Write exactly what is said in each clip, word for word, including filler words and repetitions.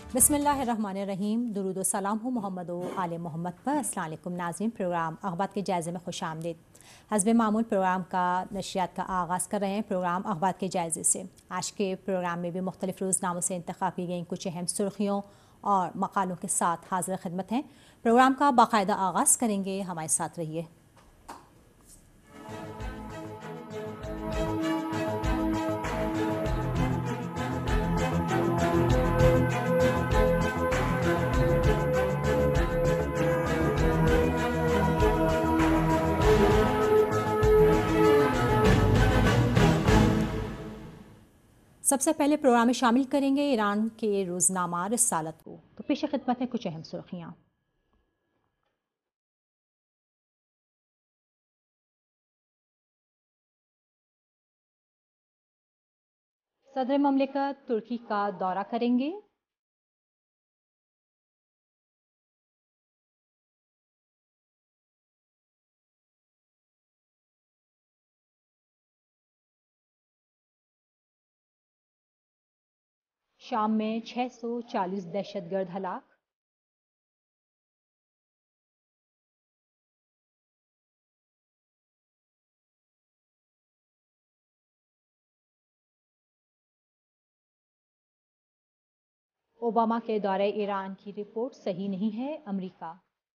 بسم اللہ الرحمن الرحیم. درود و سلام ہو محمد و آل محمد پر. السلام علیکم ناظرین. پروگرام اخبار کے جائزے میں خوش آمدید. حسب معمول پروگرام کا نشریات کا آغاز کر رہے ہیں پروگرام اخبار کے جائزے سے. آج کے پروگرام میں بھی مختلف روزناموں سے انتخاب کی گئیں کچھ اہم سرخیوں اور مقالوں کے ساتھ حاضر خدمت ہیں. پروگرام کا باقاعدہ آغاز کریں گے, ہمارے ساتھ رہیے. سب سے پہلے پروگرام میں شامل کریں گے ایران کے روزنامہ رسالت کو. تو پیش خدمت ہے کچھ اہم سرخیاں. صدر مملکت ترکی کا دورہ کریں گے. شام میں چھ سو چالیس دہشت گرد ہلاک. اوباما کے دورہ ایران کی رپورٹ صحیح نہیں ہے, امریکہ.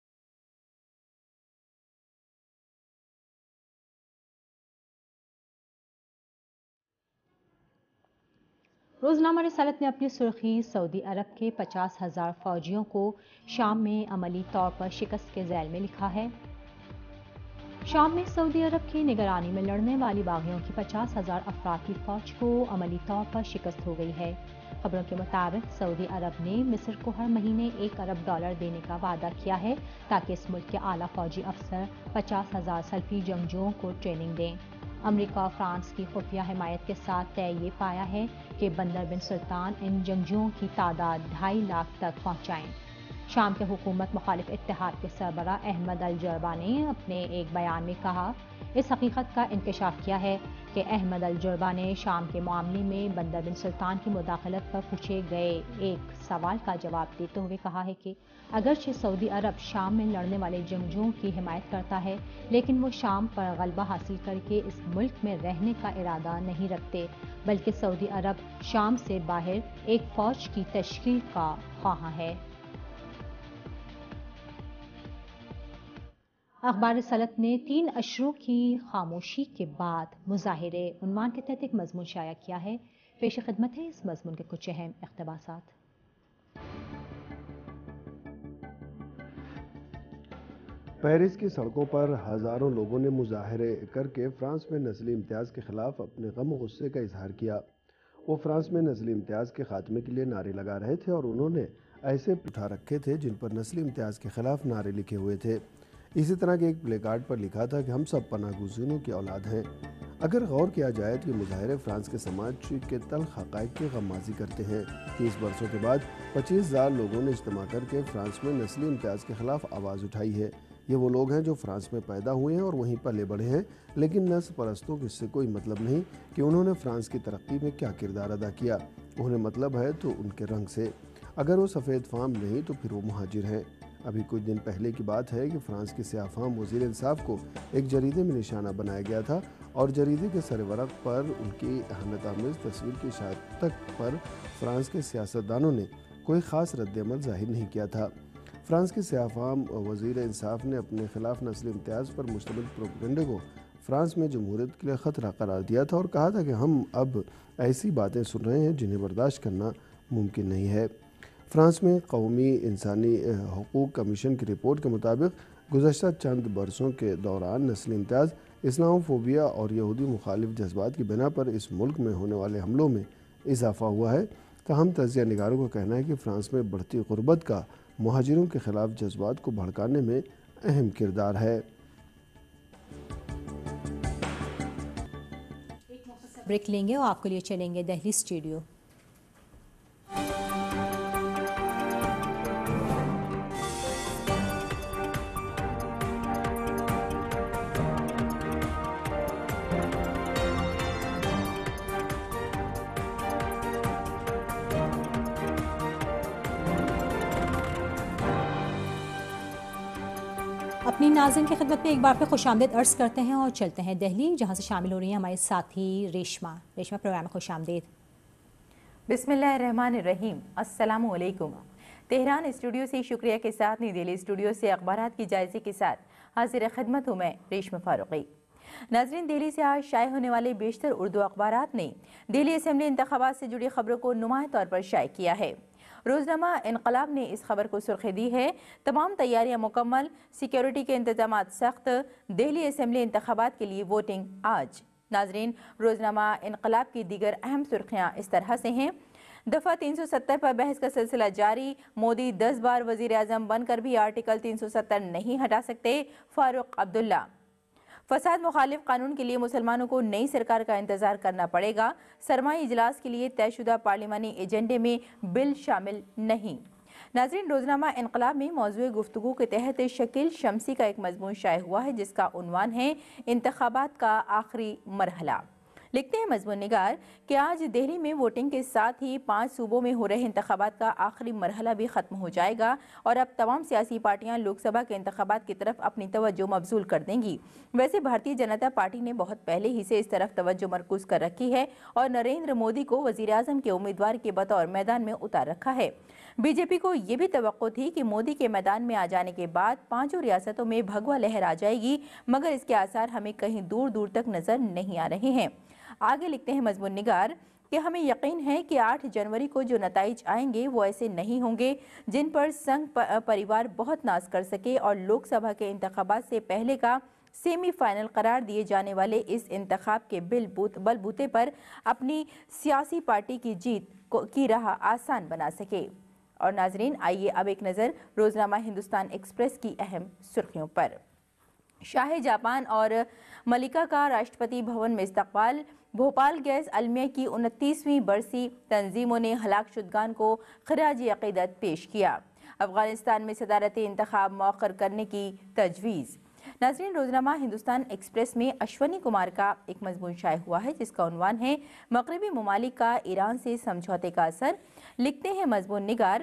روزنامہ رسالت نے اپنی سرخی سعودی عرب کے پچاس ہزار فوجیوں کو شام میں عملی طور پر شکست کے ذیل میں لکھا ہے. شام میں سعودی عرب کی نگرانی میں لڑنے والی باغیوں کی پچاس ہزار افراد کی فوج کو عملی طور پر شکست ہو گئی ہے. خبروں کے مطابق سعودی عرب نے مصر کو ہر مہینے ایک ارب ڈالر دینے کا وعدہ کیا ہے تاکہ اس ملک کے اعلیٰ فوجی افسر پچاس ہزار سلفی جنگجوؤں کو ٹریننگ دیں. امریکہ اور فرانس کی خفیہ حمایت کے ساتھ طے یہ پایا ہے کہ بندر بن سلطان ان جنگجوؤں کی تعداد ڈھائی لاکھ تک پہنچائیں. شام کے حکومت مخالف اتحاد کے سربراہ احمد الجربہ نے اپنے ایک بیان میں کہا, اس حقیقت کا انکشاف کیا ہے کہ احمد الجربہ نے شام کے معاملے میں بندر بن سلطان کی مداخلت پر پوچھے گئے ایک سوال کا جواب دیتے ہوئے کہا ہے کہ اگرچہ سعودی عرب شام میں لڑنے والے جنگجوؤں کی حمایت کرتا ہے لیکن وہ شام پر غلبہ حاصل کر کے اس ملک میں رہنے کا ارادہ نہیں رکھتے, بلکہ سعودی عرب شام سے باہر ایک فوج کی تشکیل کا خواہاں ہے. اخبار رسالت نے تین اشروں کی خاموشی کے بعد مظاہرے عنوان کے تحت ایک مضمون شائع کیا ہے. پیش خدمت ہے اس مضمون کے کچھ اہم اقتباسات. پیرس کی سڑکوں پر ہزاروں لوگوں نے مظاہرے کر کے فرانس میں نسلی امتیاز کے خلاف اپنے غم و غصے کا اظہار کیا. وہ فرانس میں نسلی امتیاز کے خاتمے کے لیے نعرے لگا رہے تھے اور انہوں نے ایسے اٹھا رکھے تھے جن پر نسلی امتیاز کے خلاف نعرے لکھے ہوئے تھے. اسی طرح کے ایک پلے کارڈ پر لکھا تھا کہ ہم سب پناہ گزینوں کی اولاد ہیں. اگر غور کیا جائے تو یہ مظاہرے فرانس کے سماج کے تلخ حقائق کی غمازی کرتے ہیں. تیس برسوں کے بعد پچیس ہزار لوگوں نے اجتماع کر کے فرانس میں نسلی امتیاز کے خلاف آواز اٹھائی ہے. یہ وہ لوگ ہیں جو فرانس میں پیدا ہوئے ہیں اور وہیں پلے بڑھے ہیں, لیکن نسل پرستوں کو اس سے کوئی مطلب نہیں کہ انہوں نے فرانس کی ترقی میں کیا کردار ادا کیا. انہیں مطلب ہے تو ان کے رنگ سے. اگر وہ سفید فام نہیں تو پھر وہ مہاجر ہیں. ابھی کچھ دن پہلے کی بات ہے کہ فرانس کے سیاہ فام وزیر انصاف کو ایک جریدے میں نشانہ بنایا گیا تھا اور جریدے کے سر ورق پر ان کی اہانت آمیز تصویر کی اشاعت تک پر فرانس کے سیاستدانوں نے کوئی خاص رد عمل ظاہر نہیں کیا تھا. فرانس کے سیاہ فام وزیر انصاف نے اپنے خلاف نسلی امتیاز پر مشتمل پروپیگنڈے کو فرانس میں جمہوریت کے لیے خطرہ قرار دیا تھا اور کہا تھا کہ ہم اب ایسی باتیں سن رہے ہیں جنہیں برداشت کرنا ممکن نہیں ہے. فرانس میں قومی انسانی حقوق کمیشن کی رپورٹ کے مطابق گزشتہ چند برسوں کے دوران نسلی امتیاز, اسلام فوبیا اور یہودی مخالف جذبات کی بنا پر اس ملک میں ہونے والے حملوں میں اضافہ ہوا ہے. تاہم تجزیہ نگاروں کا کہنا ہے کہ فرانس میں بڑھتی غربت کا مہاجروں کے خلاف جذبات کو بھڑکانے میں اہم کردار ہے. ایک مختصر بریک لیں گے اور آپ کے لیے چلیں گے دہلی اسٹوڈیو. اپنی ناظرین کی خدمت میں ایک بار پھر خوش آمدید عرض کرتے ہیں اور چلتے ہیں دہلی، جہاں سے شامل ہو رہی ہیں ہمارے ساتھی ریشما ریشما پروگرام میں خوش آمدید۔ بسم اللہ الرحمن الرحیم، السلام علیکم۔ تہران اسٹوڈیو سے شکریہ کے ساتھ نئی دہلی اسٹوڈیو سے اخبارات کی جائزے کے ساتھ حاضر خدمت ہوں میں ریشما فاروقی۔ ناظرین، دہلی سے آج شائع ہونے والے بیشتر اردو اخبارات نے دہلی اسمبلی انتخابات سے جڑی خبروں کو نمایاں طور پر شائع کیا ہے۔ روزنامہ انقلاب نے اس خبر کو سرخی دی ہے: تمام تیاریاں مکمل، سیکیورٹی کے انتظامات سخت، دہلی اسمبلی انتخابات کے لیے ووٹنگ آج۔ ناظرین، روزنامہ انقلاب کی دیگر اہم سرخیاں اس طرح سے ہیں: دفعہ تین سو ستر پر بحث کا سلسلہ جاری، مودی دس بار وزیر اعظم بن کر بھی آرٹیکل تین سو ستر نہیں ہٹا سکتے، فاروق عبداللہ۔ فساد مخالف قانون کے لیے مسلمانوں کو نئی سرکار کا انتظار کرنا پڑے گا، سرمائی اجلاس کے لیے طے شدہ پارلیمانی ایجنڈے میں بل شامل نہیں۔ ناظرین، روزنامہ انقلاب میں موضوع گفتگو کے تحت شکیل شمسی کا ایک مضمون شائع ہوا ہے جس کا عنوان ہے انتخابات کا آخری مرحلہ۔ لکھتے ہیں مضمون نگار کہ آج دہلی میں ووٹنگ کے ساتھ ہی پانچ صوبوں میں ہو رہے انتخابات کا آخری مرحلہ بھی ختم ہو جائے گا اور اب تمام سیاسی پارٹیاں لوک سبھا کے انتخابات کی طرف اپنی توجہ مبذول کر دیں گی۔ ویسے بھارتیہ جنتا پارٹی نے بہت پہلے ہی سے اس طرف توجہ مرکوز کر رکھی ہے اور نریندر مودی کو وزیر اعظم کے امیدوار کے بطور میدان میں اتار رکھا ہے۔ بی جے پی کو یہ بھی توقع تھی کہ مودی کے میدان میں آ جانے کے بعد پانچوں ریاستوں میں بھگوا لہر آ جائے گی، مگر اس کے آثار ہمیں کہیں دور دور تک نظر نہیں آ رہے ہیں۔ آگے لکھتے ہیں مضمون نگار کہ ہمیں یقین ہے کہ آٹھ جنوری کو جو نتائج آئیں گے وہ ایسے نہیں ہوں گے جن پر سنگھ پریوار بہت ناز کر سکے اور لوک سبھا کے انتخابات سے پہلے کا سیمی فائنل قرار دیے جانے والے اس انتخاب کے بل بوتے پر اپنی سیاسی پارٹی کی جیت کی راہ آسان بنا سکے۔ اور ناظرین، آئیے اب ایک نظر روزنامہ ہندوستان ایکسپریس کی اہم سرخیوں پر۔ شاہ جاپان اور ملکہ کا راشٹرپتی بھون میں استقبال، بھوپال گیس المیہ کی انتیسویں برسی، تنظیموں نے ہلاک شدگان کو خراج عقیدت پیش کیا۔ افغانستان میں صدارتی انتخاب مؤخر کرنے کی تجویز۔ ناظرین، روزنامہ ہندوستان ایکسپریس میں اشونی کمار کا ایک مضمون شائع ہوا ہے جس کا عنوان ہے مغربی ممالک کا ایران سے سمجھوتے کا اثر۔ لکھتے ہیں مضمون نگار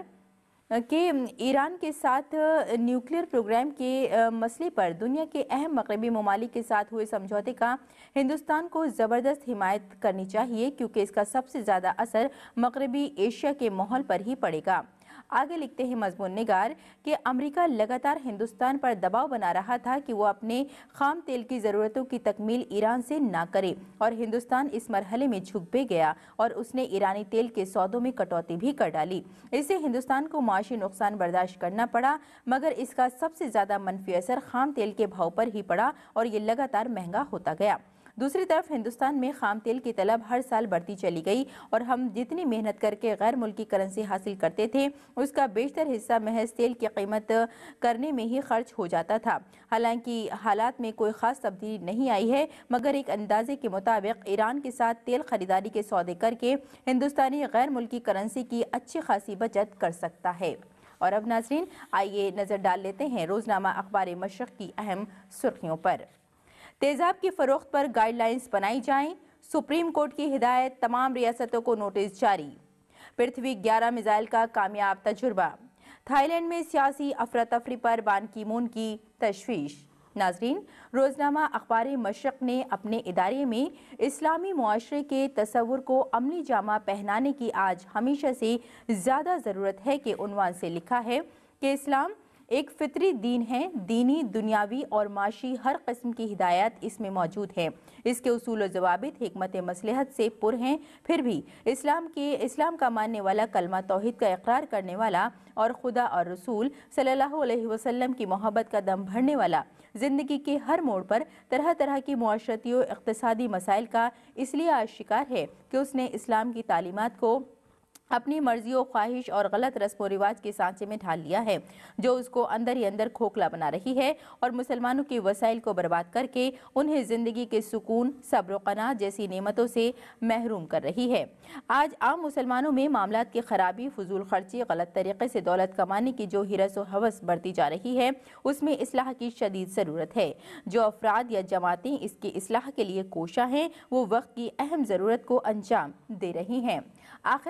کہ ایران کے ساتھ نیوکلیئر پروگرام کے مسئلے پر دنیا کے اہم مغربی ممالک کے ساتھ ہوئے سمجھوتے کا ہندوستان کو زبردست حمایت کرنی چاہیے کیونکہ اس کا سب سے زیادہ اثر مغربی ایشیا کے ماحول پر ہی پڑے گا۔ آگے لکھتے ہیں مضمون نگار کہ امریکہ لگاتار ہندوستان پر دباؤ بنا رہا تھا کہ وہ اپنے خام تیل کی ضرورتوں کی تکمیل ایران سے نہ کرے اور ہندوستان اس مرحلے میں جھک بھی گیا اور اس نے ایرانی تیل کے سودوں میں کٹوتی بھی کر ڈالی۔ اس سے ہندوستان کو معاشی نقصان برداشت کرنا پڑا، مگر اس کا سب سے زیادہ منفی اثر خام تیل کے بھاؤ پر ہی پڑا اور یہ لگاتار مہنگا ہوتا گیا۔ دوسری طرف ہندوستان میں خام تیل کی طلب ہر سال بڑھتی چلی گئی اور ہم جتنی محنت کر کے غیر ملکی کرنسی حاصل کرتے تھے اس کا بیشتر حصہ محض تیل کی قیمت کرنے میں ہی خرچ ہو جاتا تھا۔ حالانکہ حالات میں کوئی خاص تبدیلی نہیں آئی ہے، مگر ایک اندازے کے مطابق ایران کے ساتھ تیل خریداری کے سودے کر کے ہندوستانی غیر ملکی کرنسی کی اچھی خاصی بچت کر سکتا ہے۔ اور اب ناظرین، آئیے نظر ڈال لیتے ہیں روزنامہ اخبار مشرق کی اہم سرخیوں پر۔ تیزاب کی فروخت پر گائیڈ لائنز بنائی جائیں، سپریم کورٹ کی ہدایت، تمام ریاستوں کو نوٹس جاری۔ پرتھوی گیارہ میزائل کا کامیاب تجربہ۔ تھائی لینڈ میں سیاسی افراتفری پر بان کی مون کی تشویش۔ ناظرین، روزنامہ اخبار مشرق نے اپنے ادارے میں اسلامی معاشرے کے تصور کو عملی جامہ پہنانے کی آج ہمیشہ سے زیادہ ضرورت ہے کے عنوان سے لکھا ہے کہ اسلام ایک فطری دین ہے، دینی، دنیاوی اور معاشی ہر قسم کی ہدایات اس میں موجود ہیں۔ اس کے اصول و ضوابط حکمت مصلحت سے پر ہیں، پھر بھی اسلام کے اسلام کا ماننے والا، کلمہ توحید کا اقرار کرنے والا اور خدا اور رسول صلی اللہ علیہ وسلم کی محبت کا دم بھرنے والا، زندگی کے ہر موڑ پر طرح طرح کی معاشرتی و اقتصادی مسائل کا اس لیے آج شکار ہے کہ اس نے اسلام کی تعلیمات کو اپنی مرضی و خواہش اور غلط رسم و رواج کے سانچے میں ڈھال لیا ہے، جو اس کو اندر ہی اندر کھوکھلا بنا رہی ہے اور مسلمانوں کے وسائل کو برباد کر کے انہیں زندگی کے سکون، صبر و قناعت جیسی نعمتوں سے محروم کر رہی ہے۔ آج عام مسلمانوں میں معاملات کی خرابی، فضول خرچی، غلط طریقے سے دولت کمانے کی جو ہرس و ہوس بڑھتی جا رہی ہے، اس میں اصلاح کی شدید ضرورت ہے۔ جو افراد یا جماعتیں اس کی اصلاح کے لیے کوشاں ہیں، وہ وقت کی اہم ضرورت کو انجام دے رہی ہیں۔ آخر میں لکھتا ہے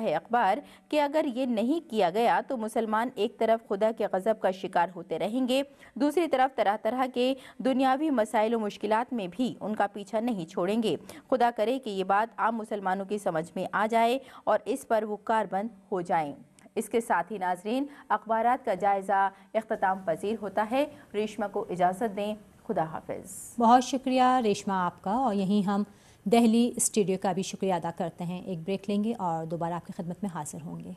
ہے اخبار کہ اگر یہ نہیں کیا گیا تو مسلمان ایک طرف خدا کے غضب کا شکار ہوتے رہیں گے، دوسری طرف طرح طرح کے دنیاوی مسائل و مشکلات میں بھی ان کا پیچھا نہیں چھوڑیں گے۔ خدا کرے کہ یہ بات عام مسلمانوں کی سمجھ میں آ جائے اور اس پر وہ کاربند ہو جائیں۔ اس کے ساتھ ہی ناظرین، اخبارات کا جائزہ اختتام پذیر ہوتا ہے۔ ریشمہ کو اجازت دیں، خدا حافظ۔ بہت شکریہ ریشمہ آپ کا، اور یہیں ہم دہلی اسٹوڈیو کا بھی شکریہ ادا کرتے ہیں۔ ایک بریک لیں گے اور دوبارہ آپ کی خدمت میں حاضر ہوں گے۔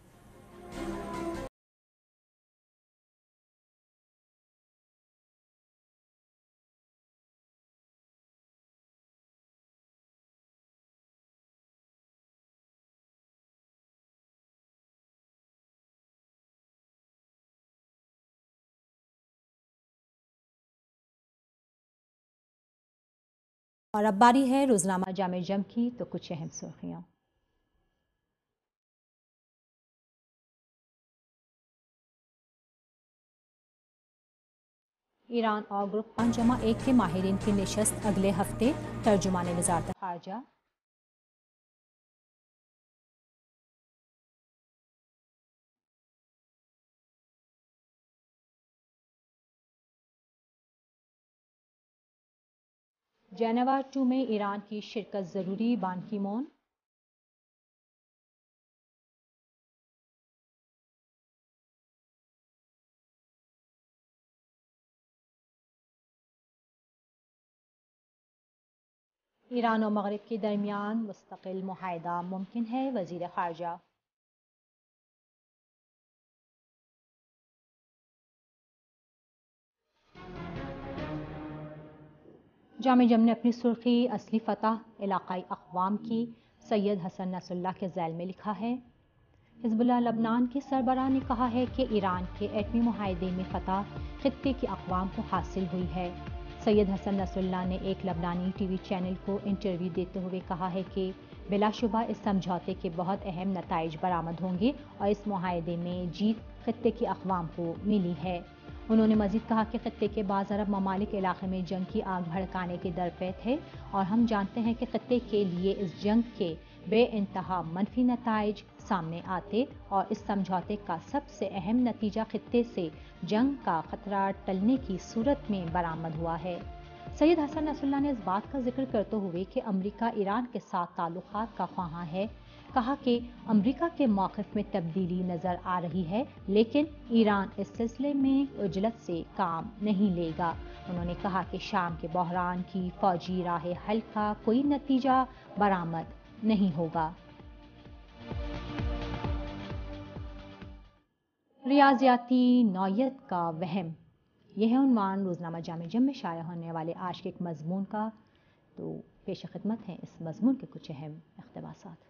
اور اب باری ہے روزنامہ جامع جم کی، تو کچھ اہم سرخیاں۔ ایران اور گروپ پانچ جمع ایک کے ماہرین کی نشست اگلے ہفتے، ترجمان وزارت خارجہ۔ جنیوا ٹو میں ایران کی شرکت ضروری، بان کی مون۔ ایران و مغرب کے درمیان مستقل معاہدہ ممکن ہے، وزیر خارجہ۔ جامع جم نے اپنی سرخی اصلی فتح علاقائی اقوام کی، سید حسن نصر اللہ کے ذیل میں لکھا ہے۔ حزب اللہ لبنان کے سربراہ نے کہا ہے کہ ایران کے ایٹمی معاہدے میں فتح خطے کی اقوام کو حاصل ہوئی ہے۔ سید حسن نصر اللہ نے ایک لبنانی ٹی وی چینل کو انٹرویو دیتے ہوئے کہا ہے کہ بلا شبہ اس سمجھوتے کے بہت اہم نتائج برآمد ہوں گے اور اس معاہدے میں جیت خطے کی اقوام کو ملی ہے۔ انہوں نے مزید کہا کہ خطے کے بعض عرب ممالک علاقے میں جنگ کی آگ بھڑکانے کے درپے تھے، اور ہم جانتے ہیں کہ خطے کے لیے اس جنگ کے بے انتہا منفی نتائج سامنے آتے، اور اس سمجھوتے کا سب سے اہم نتیجہ خطے سے جنگ کا خطرہ ٹلنے کی صورت میں برآمد ہوا ہے۔ سید حسن نصر اللہ نے اس بات کا ذکر کرتے ہوئے کہ امریکہ ایران کے ساتھ تعلقات کا خواہاں ہے، کہا کہ امریکہ کے موقف میں تبدیلی نظر آ رہی ہے، لیکن ایران اس سلسلے میں عجلت سے کام نہیں لے گا۔ انہوں نے کہا کہ شام کے بحران کی فوجی راہ حل کا کوئی نتیجہ برآمد نہیں ہوگا۔ ریاضیاتی نوعیت کا وہم، یہ ہے عنوان روزنامہ جامع جم میں شائع ہونے والے آج کے ایک مضمون کا، تو پیش خدمت ہیں اس مضمون کے کچھ اہم اقتباسات۔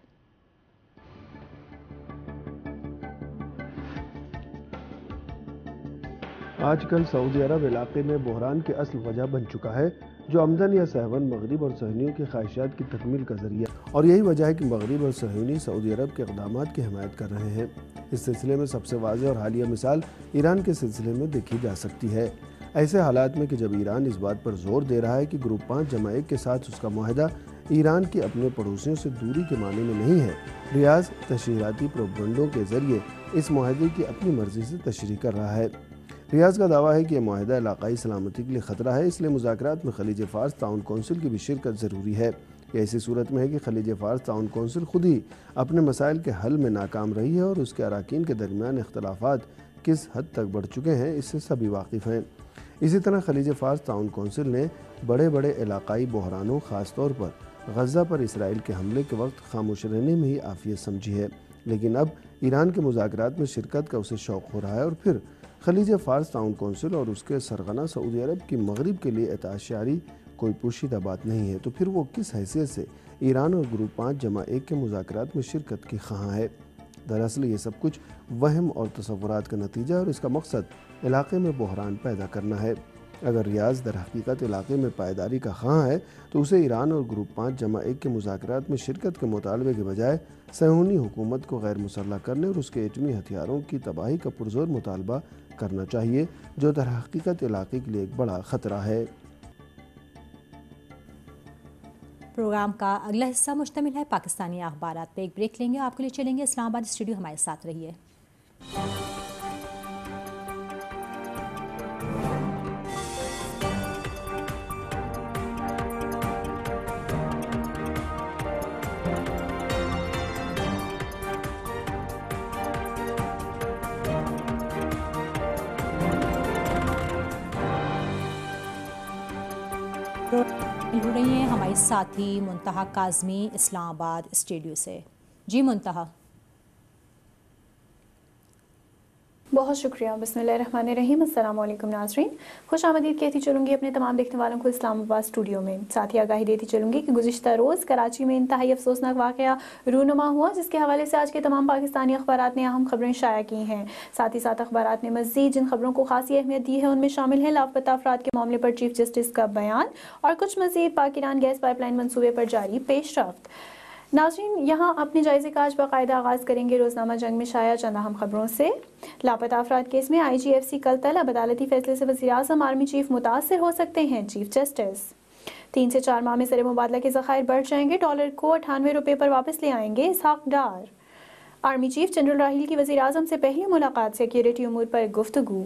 آج کل سعودی عرب علاقے میں بحران کی اصل وجہ بن چکا ہے، جو آمدن یا سہون مغرب اور صہیونیوں کی خواہشات کی تکمیل کا ذریعہ، اور یہی وجہ ہے کہ مغرب اور صہیونی سعودی عرب کے اقدامات کی حمایت کر رہے ہیں۔ اس سلسلے میں سب سے واضح اور حالیہ مثال ایران کے سلسلے میں دیکھی جا سکتی ہے۔ ایسے حالات میں کہ جب ایران اس بات پر زور دے رہا ہے کہ گروپ پانچ جمع ایک کے ساتھ اس کا معاہدہ ایران کی اپنے پڑوسیوں سے دوری کے معنی میں نہیں ہے، ریاض تشہیراتی پروپیگنڈوں کے ذریعے اس معاہدے کی اپنی مرضی سے تشریح کر رہا ہے۔ ریاض کا دعویٰ ہے کہ یہ معاہدہ علاقائی سلامتی کے لیے خطرہ ہے، اس لیے مذاکرات میں خلیج فارس تعاون کونسل کی بھی شرکت ضروری ہے۔ یہ ایسی صورت میں ہے کہ خلیج فارس تعاون کونسل خود ہی اپنے مسائل کے حل میں ناکام رہی ہے، اور اس کے اراکین کے درمیان اختلافات کس حد تک بڑھ چکے ہیں اس سے سبھی واقف ہیں۔ اسی طرح خلیج فارس تعاون کونسل نے بڑے بڑے علاقائی بحرانوں، خاص طور پر غزہ پر اسرائیل کے حملے کے وقت خاموش رہنے میں ہی عافیت سمجھی ہے، لیکن اب ایران کے مذاکرات میں شرکت کا اسے شوق ہو رہا ہے، اور پھر خلیج فارس تعاون کونسل اور اس کے سرغنہ سعودی عرب کی مغرب کے لیے اطاعت شعاری کوئی پوشیدہ بات نہیں ہے، تو پھر وہ کس حیثیت سے ایران اور گروپ پانچ جمع ایک کے مذاکرات میں شرکت کی خواہاں ہے؟ دراصل یہ سب کچھ وہم اور تصورات کا نتیجہ ہے، اور اس کا مقصد علاقے میں بحران پیدا کرنا ہے۔ اگر ریاض در حقیقت علاقے میں پائیداری کا خواہاں ہے تو اسے ایران اور گروپ پانچ جمع ایک کے مذاکرات میں شرکت کے مطالبے کے بجائے صہیونی حکومت کو غیر مسلح کرنے اور اس کے ایٹمی ہتھیاروں کی تباہی کا پرزور مطالبہ کرنا چاہیے، جو در حقیقت علاقے کے لیے ایک بڑا خطرہ ہے۔ प्रोग्राम का अगला हिस्सा मुश्तमिल है पाकिस्तानी अखबारात पे। एक ब्रेक लेंगे, आपके लिए चलेंगे इस्लामाबाद स्टूडियो, हमारे साथ रहिए। हो रही हैं हमारी साथी मुंतहा काज़मी इस्लामाबाद स्टूडियो से। जी मुंतहा। बहुत शुक्रिया। बिस्मिल्लाहिर्रहमानिर्रहीम। अस्सलाम वालेकुम नाज़रीन, खुश आमदीद कहती चलूँगी अपने तमाम देखने वालों को इस्लामाबाद स्टूडियो में। साथ ही आगाही देती चलूँगी कि गुज़िश्ता रोज़ कराची में इंतहाई अफसोसनाक वाक़या रूनुमा हुआ, जिसके हवाले से आज के तमाम पाकिस्तानी अखबारात ने अहम खबरें शाया की हैं। साथ ही साथ अखबारात ने मज़ीद जिन खबरों को खासी अहमियत दी है उनमें शामिल है लापता अफराद के मामले पर चीफ जस्टिस का बयान और कुछ मज़ीद पाकिस्तान गैस पाइपलाइन मनसूबे पर जारी पेशरफ्त। नाज़रीन, यहाँ अपने जायज़े का आज बाकायदा आगाज़ करेंगे रोज़नामा जंग में शाया चंद अहम खबरों से। लापता अफराद केस में आई जी एफ सी कल तलब अदालती फैसले से वज़ीर आज़म आर्मी चीफ मुतासर हो सकते हैं, चीफ जस्टिस। तीन से चार माह में ज़र मुबादला के ज़खायर बढ़ जाएंगे, डॉलर को अठानवे रुपये पर वापस ले आएंगे Ishaq Dar. Army chief general Raheel की वज़ीर आज़म से पहली मुलाकात, सिक्योरिटी उमूर पर गुफ्तगू।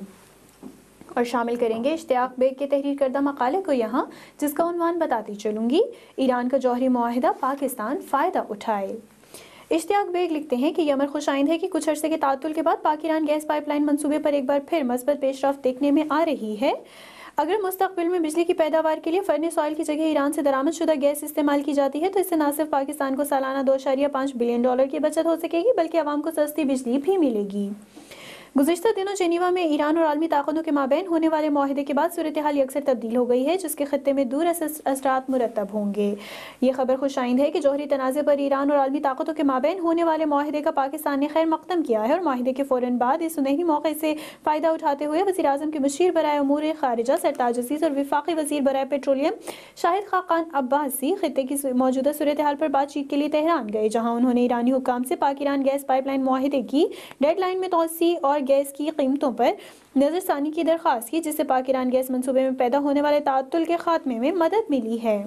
और शामिल करेंगे इश्तियाक बेग के तहरीर करदा मकाले को यहाँ, जिसका उन्वान बताती चलूँगी, ईरान का जौहरी मुआहिदा पाकिस्तान फ़ायदा उठाए। इश्तियाक बेग लिखते हैं कि ये अमर खुशाइंद है कि कुछ अरसे के तातुल के बाद पाकिस्तान गैस पाइपलाइन मंसूबे पर एक बार फिर मस्बत पेशरफ्त देखने में आ रही है। अगर मुस्तकबिल में बिजली की पैदावार के लिए फर्नेस ऑयल की जगह ईरान से दरामद शुदा गैस इस्तेमाल की जाती है तो इससे न सिर्फ पाकिस्तान को सालाना दो अशारिया पाँच बिलियन डॉलर की बचत हो सकेगी, बल्कि आवाम को सस्ती बिजली भी मिलेगी। गुज़िश्ता दिनों जेनीवा में ईरान और आलमी ताकतों के माबैन होने वाले मुआहिदे के बाद सूरत हाल अक्सर तब्दील हो गई है, जिसके खत्ते में दूर असरात मुरतब होंगे। ये खबर खुशाइंद है कि जौहरी तनाज़े पर ईरान और आलमी ताकतों के माबैन होने वाले मुआहिदे का पाकिस्तान ने खैर मकदम किया है और मुआहिदे के फ़ौरन बाद इस सुनहरी मौके से फ़ायदा उठाते हुए वज़ीर आज़म के मुशीर बराए उमूर ख़ारिजा सरताज अज़ीज़ और वफाकी वज़ीर बराए पेट्रोलियम शाहिद खाकान अब्बासी खित्ते की मौजूदा सूरत हाल पर बातचीत के लिए तेहरान गए, जहाँ उन्होंने ईरानी हुक्काम से पाकिस्तान गैस पाइपलाइन मुआहिदे की डेडलाइन में तोसी और गैस की कीमतों पर नजरसानी की दरख्वास्त की, जिससे पाकिस्तान गैस मंसूबे में पैदा होने वाले ताअत्तुल के खात्मे में मदद मिली है।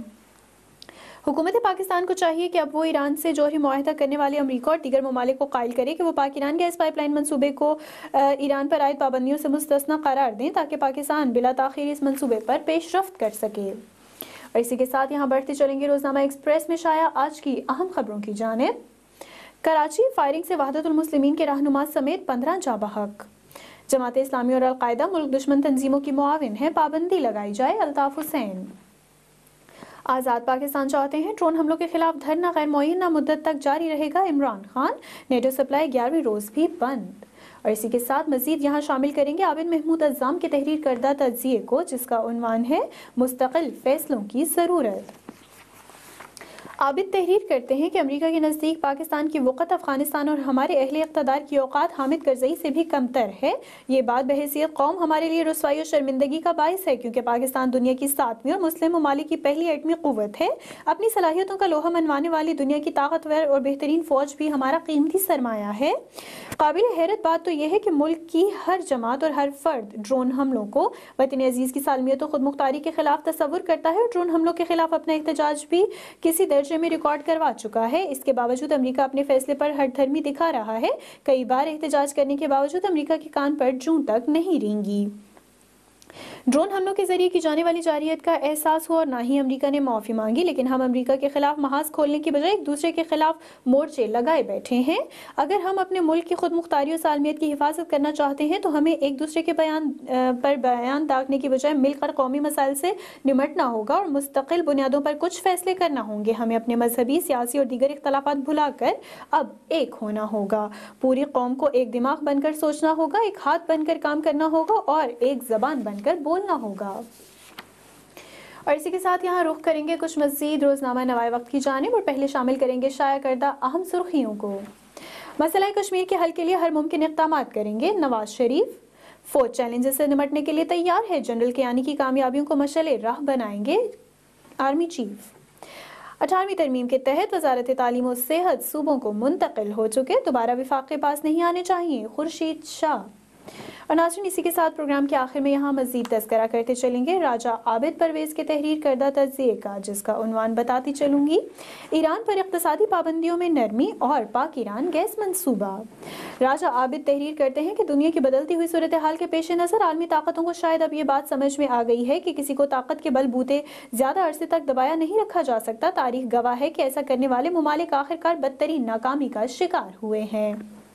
हुकूमत पाकिस्तान को चाहिए कि अब वो ईरान से जौहरी मुआहिदा करने वाले अमरीका और दीगर ममालिक को कायल करे कि वो पाकिस्तान गैस पाइपलाइन मंसूबे को ईरान पर आयद पाबंदियों से मुस्तस्ना करार दें, ताकि पाकिस्तान बिला ताखीर इस मंसूबे पर पेशरफ्त कर सके। और इसी के साथ यहाँ बढ़ते चलेंगे रोज़नामा एक्सप्रेस में शाया आज की अहम खबरों की जानिब। कराची फायरिंग से वहदतुल मुस्लिमीन के रहनुमा समेत पंद्रह जाँ बहक। जमात इस्लामी और अलकायदा मुल्क दुश्मन तंजीमों की मुआविन है, पाबंदी लगाई जाए, अल्ताफ हुसैन। आज़ाद पाकिस्तान चाहते हैं, ड्रोन हमलों के खिलाफ धरना गैर मुअय्यना मुद्दत तक जारी रहेगा, इमरान खान। नेटो सप्लाई ग्यारहवीं रोज़ भी बंद। और इसी के साथ मजीद यहाँ शामिल करेंगे आबिद महमूद अज़्ज़ाम के तहरीर करदा तज्ज़िये को, जिसका उन्वान है मुस्तकिल फैसलों की ज़रूरत। आबिद तहरीर करते हैं कि अमेरिका के नज़दीक पाकिस्तान की वक़्त अफ़गानिस्तान और हमारे अहले इक़्तिदार की औक़ात हामिद करज़ई से भी कमतर है। ये बात बहैसियत कौम हमारे लिए रुसवाई और शर्मिंदगी का बाइस है, क्योंकि पाकिस्तान दुनिया की सातवीं और मुस्लिम ममालिक की पहली एटमी क़ुव्वत है। अपनी सलाहियतों का लोहा मनवाने वाली दुनिया की ताकतवर और बेहतरीन फ़ौज भी हमारा कीमती सरमाया है। काबिल हैरत बात तो यह है कि मुल्क की हर जमात और हर फर्द ड्रोन हमलों को वतन अजीज़ की सालमियत और खुदमुख्तारी के खिलाफ तस्वुर करता है और ड्रोन हमलों के खिलाफ अपना एहतजाज भी किसी दर्जे में रिकॉर्ड करवा चुका है। इसके बावजूद अमेरिका अपने फैसले पर हठधर्मी दिखा रहा है। कई बार एहतजाज करने के बावजूद अमेरिका के कान पर जूं तक नहीं रेंगी। ड्रोन हमलों के जरिए की जाने वाली जारियत का एहसास हुआ और ना ही अमेरिका ने माफ़ी मांगी, लेकिन हम अमेरिका के खिलाफ महाज खोलने की बजाय एक दूसरे के खिलाफ मोर्चे लगाए बैठे हैं। अगर हम अपने मुल्क की खुद मुख्तारी और सालमियत की हिफाजत करना चाहते हैं तो हमें एक दूसरे के बयान पर बयान दागने की बजाय मिलकर कौमी मसाइल से निमटना होगा और मुस्तकिल बुनियादों पर कुछ फैसले करना होंगे। हमें अपने मजहबी, सियासी और दीगर इख्तलाफात भुलाकर अब एक होना होगा। पूरी कौम को एक दिमाग बनकर सोचना होगा, एक हाथ बनकर काम करना होगा और एक जबान बनकर बोलना होगा। और इसी के साथ यहाँ रुख करेंगे कुछ मज़ीद रोज़नामा नवाए वक्त की जानिब और पहले शामिल करेंगे शाया करदा अहम सुर्खियों को। मसला कश्मीर के हल के लिए हर मुमकिन इक़दामात करेंगे नवाज शरीफ। फौज चैलेंजेस से निमटने के लिए तैयार है, जनरल कियानी की कामयाबियों को मशअले राह बनाएंगे आर्मी चीफ। अठारहवीं तरमीम के तहत वजारत तालीम और सेहत सूबों को मुंतकिल हो चुके, दोबारा विफाक के पास नहीं आने चाहिए, खुर्शीद शाह। اور ناظرین اسی کے ساتھ پروگرام کے آخر میں یہاں مزید تذکرہ کرتے چلیں گے راجہ عابد پرویز کے تحریر کردہ تجزیے کا، جس کا عنوان بتاتی چلوں گی ایران پر اقتصادی پابندیوں میں نرمی اور پاک ایران گیس منصوبہ۔ راجہ عابد تحریر کرتے ہیں کہ دنیا کی بدلتی ہوئی صورتحال کے پیش نظر عالمی طاقتوں کو شاید اب یہ بات سمجھ میں آ گئی ہے کہ کسی کو طاقت کے بل بوتے زیادہ عرصے تک دبایا نہیں رکھا جا سکتا۔ تاریخ گواہ ہے کہ ایسا کرنے والے ممالک آخرکار بدترین ناکامی کا شکار ہوئے ہیں۔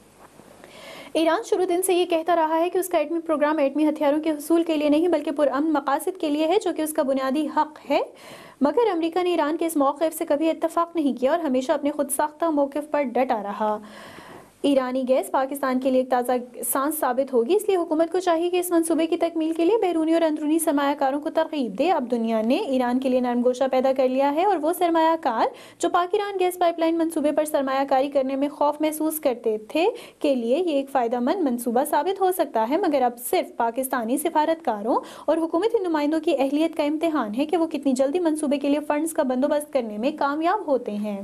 ایران شروع دن سے یہ کہتا رہا ہے کہ اس کا ایٹمی پروگرام ایٹمی ہتھیاروں کے حصول کے لیے نہیں بلکہ پرامن مقاصد کے لیے ہے، جو کہ اس کا بنیادی حق ہے، مگر امریکہ نے ایران کے اس موقف سے کبھی اتفاق نہیں کیا اور ہمیشہ اپنے خود ساختہ موقف پر ڈٹا رہا۔ ایرانی گیس پاکستان کے لیے ایک تازہ سانس ثابت ہوگی، اس لیے حکومت کو چاہیے کہ اس منصوبے کی تکمیل کے لیے بیرونی اور اندرونی سرمایہ کاروں کو ترغیب دے۔ اب دنیا نے ایران کے لیے نرم گوشہ پیدا کر لیا ہے اور وہ سرمایہ کار جو پاک ایران گیس پائپ لائن منصوبے پر سرمایہ کاری کرنے میں خوف محسوس کرتے تھے کے لیے یہ ایک فائدہ مند منصوبہ ثابت ہو سکتا ہے، مگر اب صرف پاکستانی سفارتکاروں اور حکومتی نمائندوں کی اہلیت کا امتحان ہے کہ وہ کتنی جلدی منصوبے کے لیے فنڈز کا بندوبست کرنے میں کامیاب ہوتے ہیں۔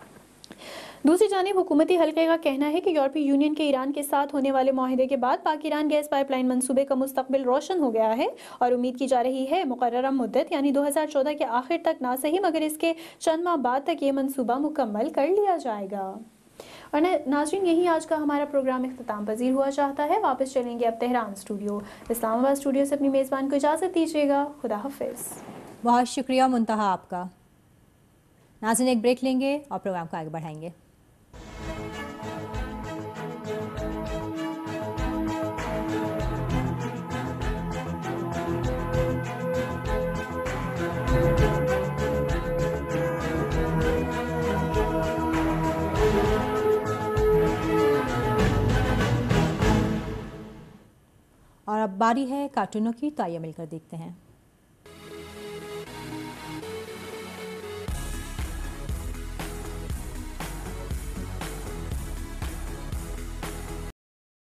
دوسری جانب حکومتی حلقے کا کہنا ہے کہ یورپی یونین کے ایران کے ساتھ ہونے والے معاہدے کے بعد پاک ایران گیس پائپ لائن منصوبے کا مستقبل روشن ہو گیا ہے اور امید کی جا رہی ہے مقررہ مدت یعنی دو ہزار چودہ کے آخر تک نہ صحیح مگر اس کے چند ماہ بعد تک یہ منصوبہ مکمل کر لیا جائے گا۔ اور ناظرین یہی آج کا ہمارا پروگرام اختتام پذیر ہوا چاہتا ہے۔ واپس چلیں گے اب تہران اسٹوڈیو۔ اسلام آباد اسٹوڈیو سے اپنی میزبان کو اجازت دیجیے گا۔ خدا حافظ۔ بہت شکریہ منتہا آپ کا۔ ناظرین ایک بریک لیں گے اور پروگرام کو آگے بڑھائیں گے۔ اور اب باری ہے کارٹونوں کی، تو آئیے مل کر دیکھتے ہیں۔